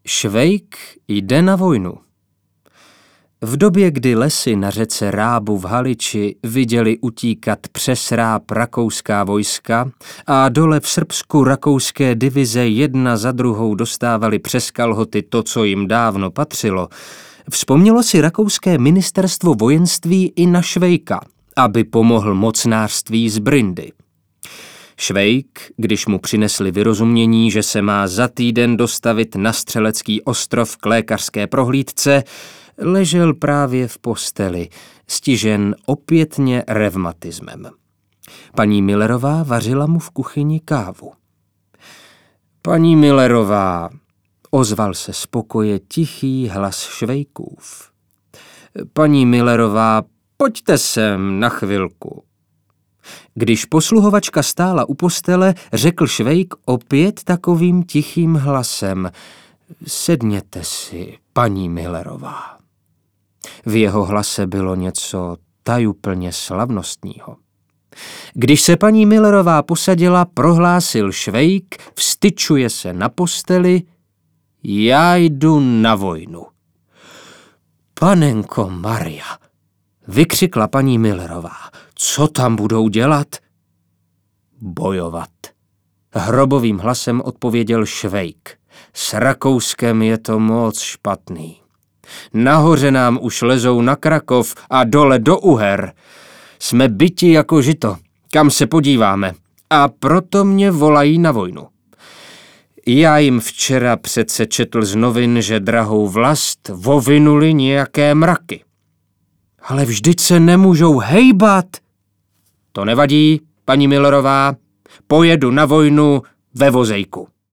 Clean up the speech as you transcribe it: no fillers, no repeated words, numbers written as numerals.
Švejk jde na vojnu. V době, kdy lesy na řece Rábu v Haliči viděli utíkat přes Ráb rakouská vojska a dole v Srbsku rakouské divize jedna za druhou dostávali přes kalhoty to, co jim dávno patřilo, vzpomnělo si rakouské ministerstvo vojenství i na Švejka, aby pomohl mocnářství z Brindy. Švejk, když mu přinesli vyrozumění, že se má za týden dostavit na Střelecký ostrov k lékařské prohlídce, ležel právě v posteli, stižen opětně revmatismem. Paní Millerová vařila mu v kuchyni kávu. Paní Millerová, ozval se z pokoje tichý hlas Švejkův. Paní Millerová, pojďte sem na chvilku. Když posluhovačka stála u postele, řekl Švejk opět takovým tichým hlasem: sedněte si, paní Millerová. V jeho hlase bylo něco tajuplně slavnostního. Když se paní Millerová posadila, prohlásil Švejk, vztyčuje se na posteli: já jdu na vojnu. Panenko Maria, vykřikla paní Millerová, co tam budou dělat? Bojovat. Hrobovým hlasem odpověděl Švejk. S Rakouskem je to moc špatný. Nahoře nám už lezou na Krakov a dole do Uher. Jsme byti jako žito, kam se podíváme, a proto mě volají na vojnu. Já jim včera přece četl z novin, že drahou vlast vovinuli nějaké mraky. Ale vždyť se nemůžou hejbat. To nevadí, paní Millerová, pojedu na vojnu ve vozejku.